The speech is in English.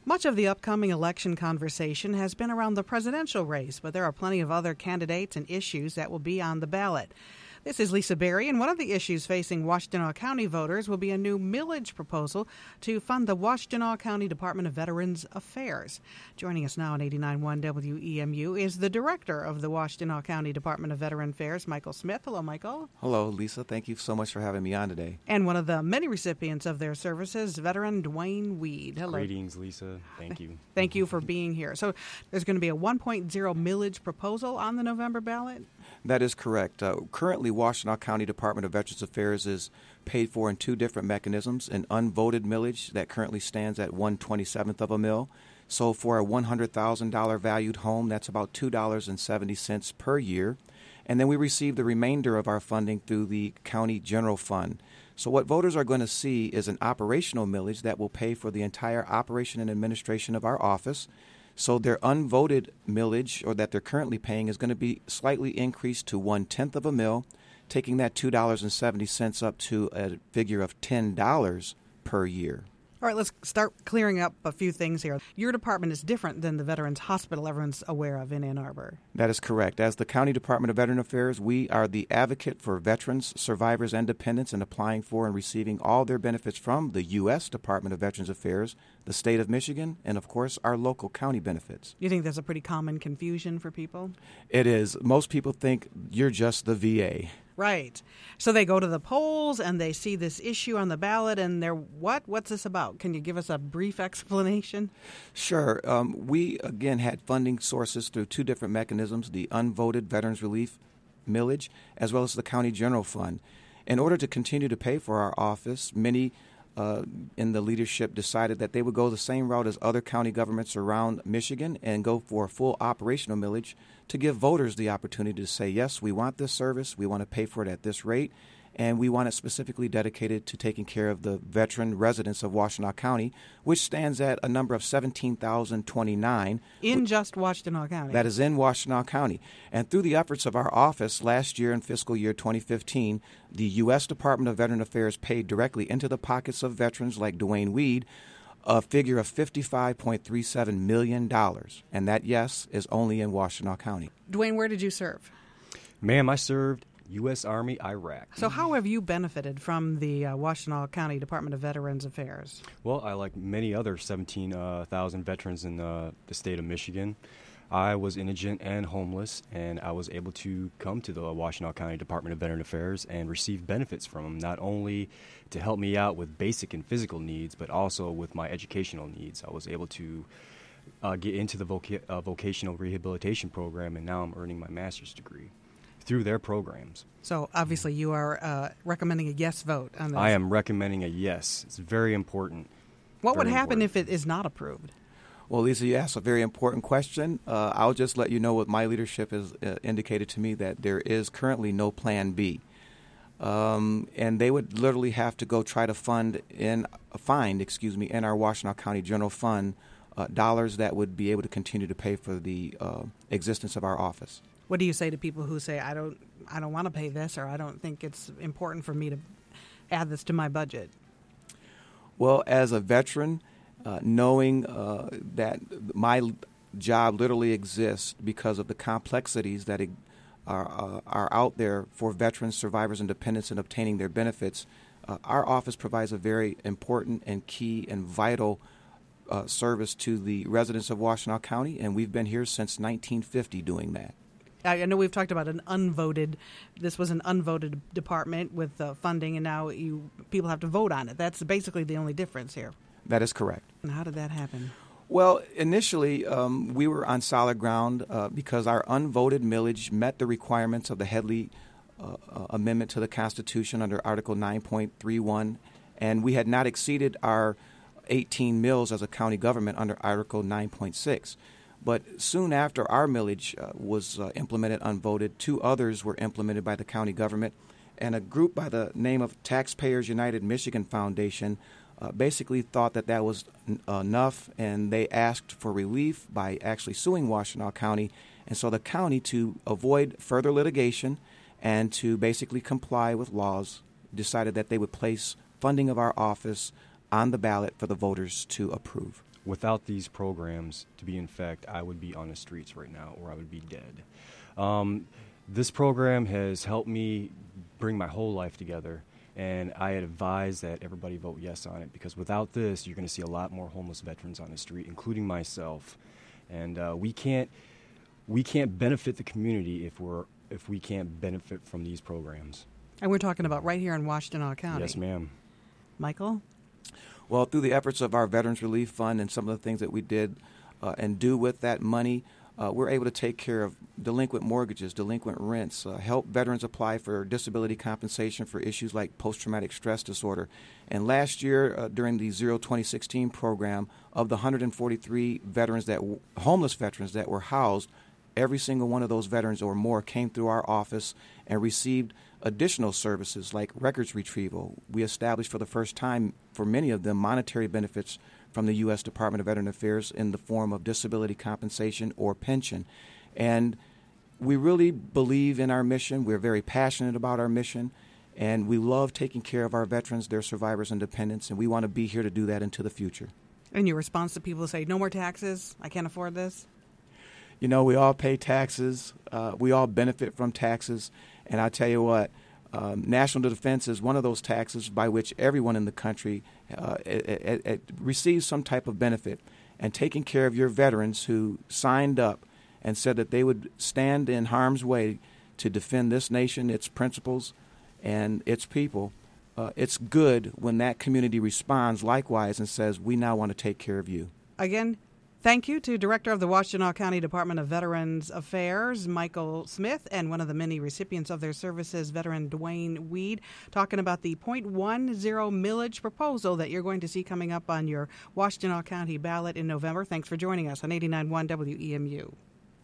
Much of the upcoming election conversation has been around the presidential race, but there are plenty of other candidates and issues that will be on the ballot. This is Lisa Berry, and one of the issues facing Washtenaw County voters will be a new millage proposal to fund the Washtenaw County Department of Veterans Affairs. Joining us now on 89.1 WEMU is the director of the Washtenaw County Department of Veterans Affairs, Michael Smith. Hello, Michael. Hello, Lisa. Thank you so much for having me on today. And one of the many recipients of their services, veteran Dwayne Weed. Hello. Greetings, Lisa. Thank you. Thank you for being here. So there's going to be a 1.0 millage proposal on the November ballot? That is correct. Currently, Washtenaw County Department of Veterans Affairs is paid for in two different mechanisms: an unvoted millage that currently stands at 1/27th of a mill. So for a $100,000 valued home, that's about $2.70 per year. And then we receive the remainder of our funding through the county general fund. So what voters are going to see is an operational millage that will pay for the entire operation and administration of our office. So their unvoted millage, or that they're currently paying, is going to be slightly increased to 1/10 of a mill, taking that $2.70 up to a figure of $10 per year. All right, let's start clearing up a few things here. Your department is different than the Veterans Hospital everyone's aware of in Ann Arbor. That is correct. As the County Department of Veteran Affairs, we are the advocate for veterans, survivors, and dependents in applying for and receiving all their benefits from the U.S. Department of Veterans Affairs, the state of Michigan, and, of course, our local county benefits. You think that's a pretty common confusion for people? It is. Most people think you're just the VA. Right. So they go to the polls and they see this issue on the ballot and they're, what's this about? Can you give us a brief explanation? Sure. We, again, had funding sources through two different mechanisms: the unvoted Veterans Relief millage as well as the County General Fund. In order to continue to pay for our office, many in the leadership decided that they would go the same route as other county governments around Michigan and go for a full operational millage to give voters the opportunity to say, yes, we want this service, we want to pay for it at this rate, and we want it specifically dedicated to taking care of the veteran residents of Washtenaw County, which stands at a number of 17,029. In just Washtenaw County? That is in Washtenaw County. And through the efforts of our office last year in fiscal year 2015, the U.S. Department of Veteran Affairs paid directly into the pockets of veterans like Dwayne Weed a figure of $55.37 million. And that, yes, is only in Washtenaw County. Dwayne, where did you serve? Ma'am, I served U.S. Army, Iraq. So how have you benefited from the Washtenaw County Department of Veterans Affairs? Well, I, like many other 17,000 veterans in the state of Michigan, I was indigent and homeless, and I was able to come to the Washtenaw County Department of Veteran Affairs and receive benefits from them, not only to help me out with basic and physical needs, but also with my educational needs. I was able to get into the vocational rehabilitation program, and now I'm earning my master's degree through their programs. So obviously you are recommending a yes vote on this. I am recommending a yes. It's very important. What would happen if it is not approved? Well, Lisa, you asked a very important question. I'll just let you know what my leadership has indicated to me, that there is currently no plan B. And they would literally have to go try to find in our Washtenaw County General Fund dollars that would be able to continue to pay for the existence of our office. What do you say to people who say, I don't want to pay this, or I don't think it's important for me to add this to my budget? Well, as a veteran, knowing that my job literally exists because of the complexities that are out there for veterans, survivors, and dependents in obtaining their benefits, our office provides a very important and key and vital service to the residents of Washtenaw County, and we've been here since 1950 doing that. I know we've talked about this was an unvoted department with funding, and now people have to vote on it. That's basically the only difference here. That is correct. And how did that happen? Well, initially, we were on solid ground because our unvoted millage met the requirements of the Headley Amendment to the Constitution under Article 9.31, and we had not exceeded our 18 mills as a county government under Article 9.6. But soon after our millage was implemented unvoted, two others were implemented by the county government, and a group by the name of Taxpayers United Michigan Foundation basically thought that was enough, and they asked for relief by actually suing Washtenaw County. And so the county, to avoid further litigation and to basically comply with laws, decided that they would place funding of our office on the ballot for the voters to approve. without these programs to be in effect, I would be on the streets right now, or I would be dead. This program has helped me bring my whole life together, and I advise that everybody vote yes on it, because without this, you're going to see a lot more homeless veterans on the street, including myself. And we can't benefit the community if we can't benefit from these programs. And we're talking about right here in Washtenaw County. Yes, ma'am. Michael? Well, through the efforts of our Veterans Relief Fund and some of the things that we did and do with that money, we're able to take care of delinquent mortgages, delinquent rents, help veterans apply for disability compensation for issues like post-traumatic stress disorder. And last year, during the Zero 2016 program, of the 143 veterans homeless veterans that were housed, every single one of those veterans or more came through our office and received additional services like records retrieval. We established for the first time for many of them monetary benefits from the U.S. Department of Veteran Affairs in the form of disability compensation or pension. And we really believe in our mission. We're very passionate about our mission, and we love taking care of our veterans, their survivors, and dependents, and we want to be here to do that into the future. And your response to people who say, no more taxes, I can't afford this? You know, we all pay taxes. We all benefit from taxes. And I tell you what, national defense is one of those taxes by which everyone in the country receives some type of benefit. And taking care of your veterans who signed up and said that they would stand in harm's way to defend this nation, its principles, and its people, it's good when that community responds likewise and says, we now want to take care of you. Again, thank you to Director of the Washtenaw County Department of Veterans Affairs, Michael Smith, and one of the many recipients of their services, Veteran Dwayne Weed, talking about the .10 millage proposal that you're going to see coming up on your Washtenaw County ballot in November. Thanks for joining us on 89.1 WEMU.